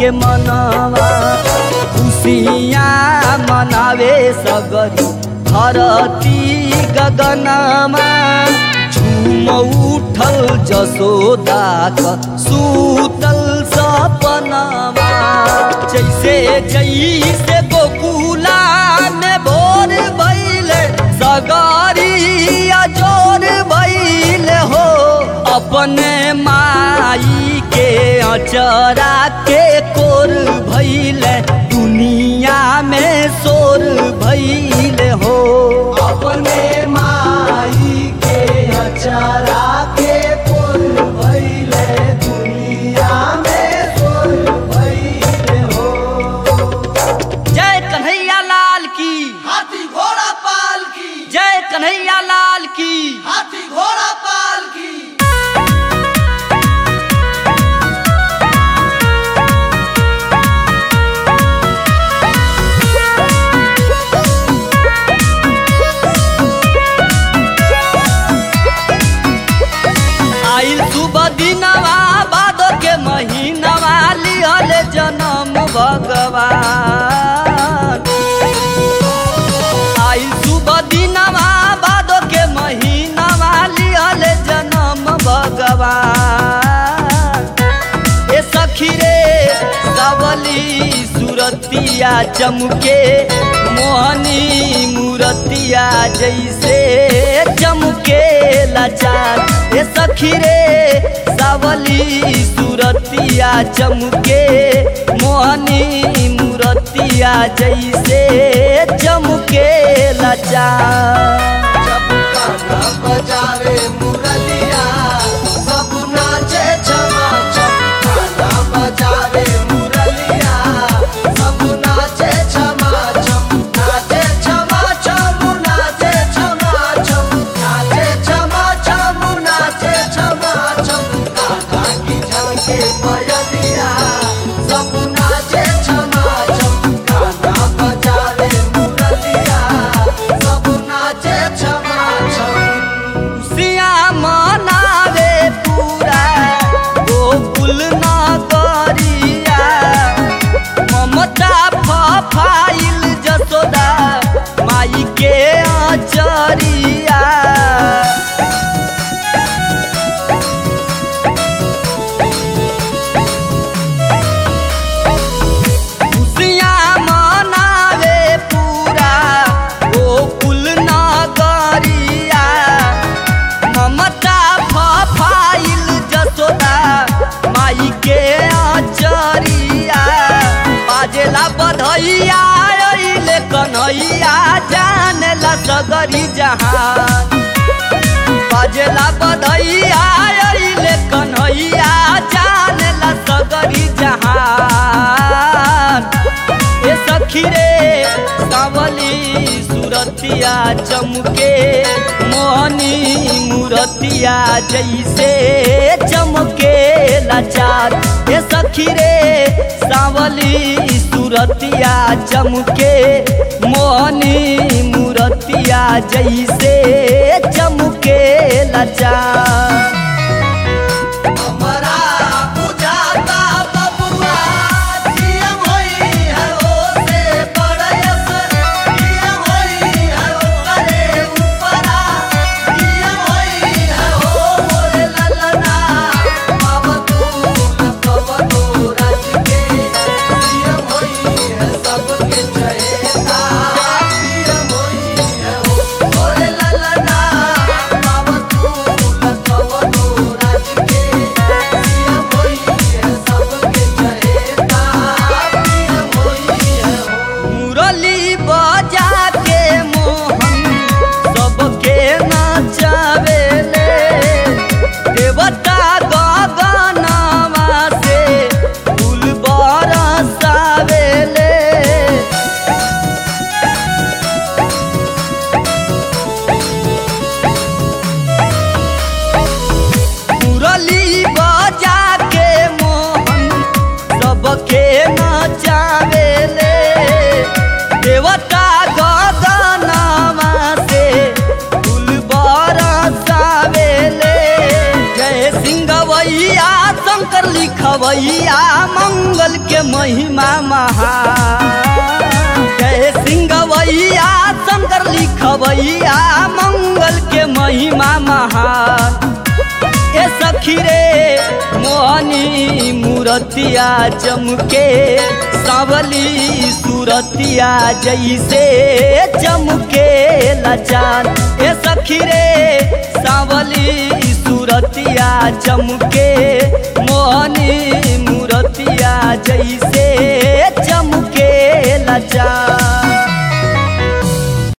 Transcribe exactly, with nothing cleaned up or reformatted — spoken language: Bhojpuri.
के मनवा खुशियाँ मनावे सगरी धरती गगनमा झूम उठल जसोदा का सूतल सपनामा जैसे जैसे गोकुला में भोर भइले सगरी अजोर भइले हो अपने माई के अचरा के कोर भइले दुनिया में शोर भइले हो अपने माई के अचरा के कोर भइले दुनिया में शोर भइले हो। जय कन्हैया लाल की हाथी घोड़ा पाल की जय कन्हैया लाल की हाथी घोड़ा पाल की। आइल सुबह दिनवा भादो के महीनवा लिहल जन्म भगवान आइल सुबह दिनवा भादो के महीनवा लिहल जन्म भगवान ए सखी रे सावली सुरतिया चमके मोहनी मूरतिया जैसे चमके लाचार ए सखी रे सावली सुरतिया चमके मोहनी मूरतिया जैसे चमके लाचार जब गाना बजावे मुरलिया सब नाचे छमा छम गाना बजावे मुरलिया सब नाचे छमा छम नाचे छमा छम नाचे छमा छम नाचे छमा छम नाचे छमा छम गाना की झांके बजलिया सब नाचे छमा छम गाना बजावे मुरलिया सब नाचे छमा छम। खुशिया मनावे पूरा गोकुल नगरिया ममता फफाइल जसोदा माई के अचरिया खुशियाँ मनावे पूरा गोकुल नगरिया ममता फफाइल जसोदा माई के अचरिया बाजेला बधैया अइले कन्हैया जानेला सगरी जहान बाजेला बधैया अइले कन्हैया जानेला सगरी जहान ए सखी रे सावली सुरतिया चमके मोहनी मूरतिया जैसे चमके लाचार ए सखी रे सावली सुरतिया चमके मोहनी मूरतिया जैसे चमके लाचार हमरा बुझाता बबुआ जियम होई है ओ से बड़यस जियम होई है ओ करे ऊपरा जियम होई है ओ मोरे ललना बाबा तू न कवनो राज के जियम होई है सबके चहेता जियम होई है ओ मोरे ललना बाबा तू न कवनो राज के जियम होई है सबके चहेता जियम होई है ओ। मुरली बजा के मोहन सबके नचावेले देवता गगनमा से फूल बरसावेले मुरली बजा के मोहन सबके नचावेले देवता गगनमा से फूल बरसावेले जय सिंह गवैया शंकर लिखवैया मंगल मंगल के महिमा महान। जय सिंह गवैया शंकर लिखवैया मंगल के महिमा महान। ए सखी रे मोहनी मूरतिया चमके सावली सूरतिया जैसे चमके लचान। ए सखी रे सावली सूरतिया चमके